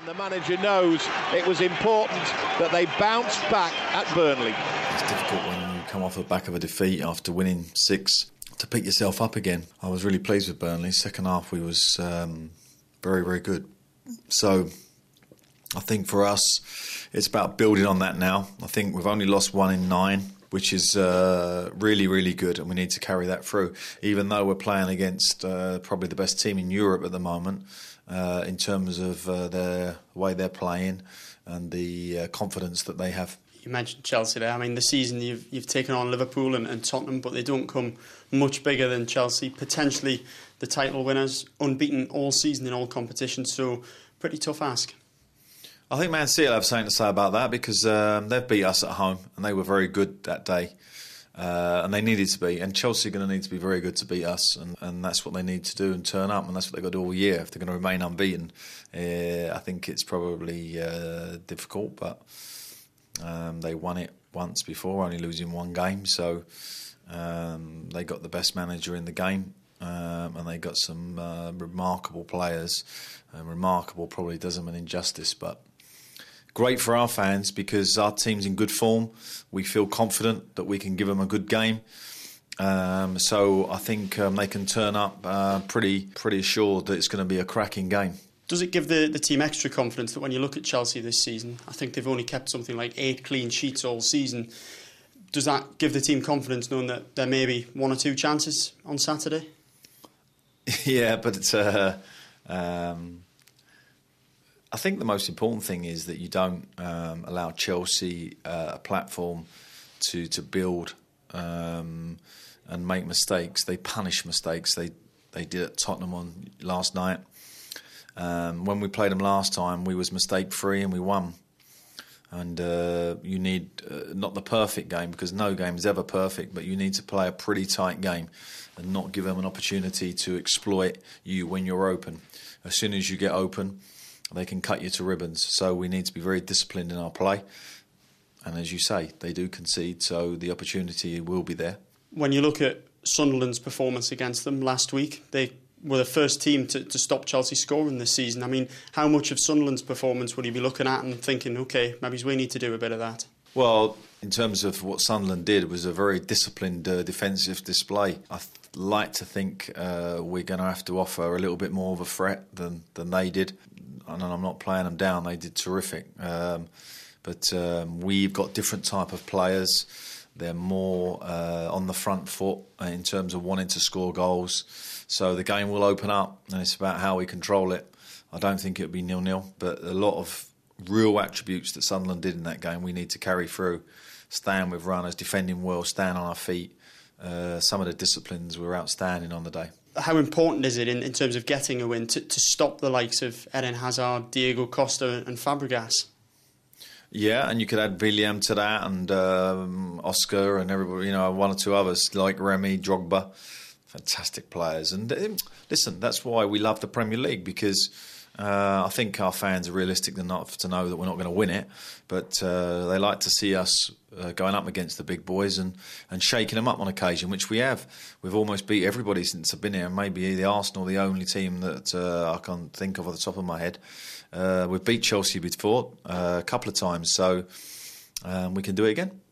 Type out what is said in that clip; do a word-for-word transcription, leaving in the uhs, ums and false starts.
And the manager knows it was important that they bounced back at Burnley. It's difficult when you come off the back of a defeat after winning six to pick yourself up again. I was really pleased with Burnley. Second half we was um, very, very good. So I think for us it's about building on that now. I think we've only lost one in nine, which is uh, really, really good, and we need to carry that through. Even though we're playing against uh, probably the best team in Europe at the moment, uh, in terms of uh, the way they're playing and the uh, confidence that they have. You mentioned Chelsea there. I mean, this season you've you've taken on Liverpool and, and Tottenham, but they don't come much bigger than Chelsea. Potentially the title winners, unbeaten all season in all competitions. So pretty tough ask. I think Man City will have something to say about that because um, they've beat us at home and they were very good that day. Uh, and they needed to be. And Chelsea are going to need to be very good to beat us. And, and that's what they need to do and turn up. And that's what they've got to do all year. If they're going to remain unbeaten, uh, I think it's probably uh, difficult. But um, they won it once before, only losing one game. So um, they got the best manager in the game. Um, and they got some uh, remarkable players. And remarkable probably does them an injustice, but great for our fans because our team's in good form. We feel confident that we can give them a good game. Um, so I think um, they can turn up uh, pretty pretty assured that it's going to be a cracking game. Does it give the, the team extra confidence that when you look at Chelsea this season, I think they've only kept something like eight clean sheets all season. Does that give the team confidence knowing that there may be one or two chances on Saturday? Yeah, but it's uh, um, I think the most important thing is that you don't um, allow Chelsea uh, a platform to to build um, and make mistakes. They punish mistakes. They they did at Tottenham on last night. Um, when we played them last time, we was mistake free and we won. And uh, you need uh, not the perfect game because no game is ever perfect, but you need to play a pretty tight game and not give them an opportunity to exploit you when you're open. As soon as you get open, they can cut you to ribbons. So we need to be very disciplined in our play. And as you say, they do concede, so the opportunity will be there. When you look at Sunderland's performance against them last week, they were the first team to, to stop Chelsea scoring this season. I mean, how much of Sunderland's performance would you be looking at and thinking, OK, maybe we need to do a bit of that? Well, in terms of what Sunderland did, it was a very disciplined uh, defensive display. I th- like to think uh, we're going to have to offer a little bit more of a threat than, than they did. And I'm not playing them down, they did terrific. Um, but um, we've got different type of players. They're more uh, on the front foot in terms of wanting to score goals. So the game will open up and it's about how we control it. I don't think it'll be nil-nil, but a lot of real attributes that Sunderland did in that game we need to carry through. Stand with runners, defending well, stand on our feet. Uh, some of the disciplines were outstanding on the day. How important is it in, in terms of getting a win to, to stop the likes of Eden Hazard, Diego Costa and Fabregas? Yeah, and you could add William to that and um, Oscar and everybody, you know, one or two others like Remy, Drogba. Fantastic players. And um, listen, that's why we love the Premier League because uh, I think our fans are realistic enough to know that we're not going to win it, but uh, they like to see us uh, going up against the big boys and, and shaking them up on occasion, which we have. We've almost beat everybody since I've been here, maybe the Arsenal, the only team that uh, I can think of off the top of my head. Uh, we've beat Chelsea before uh, a couple of times, so um, we can do it again.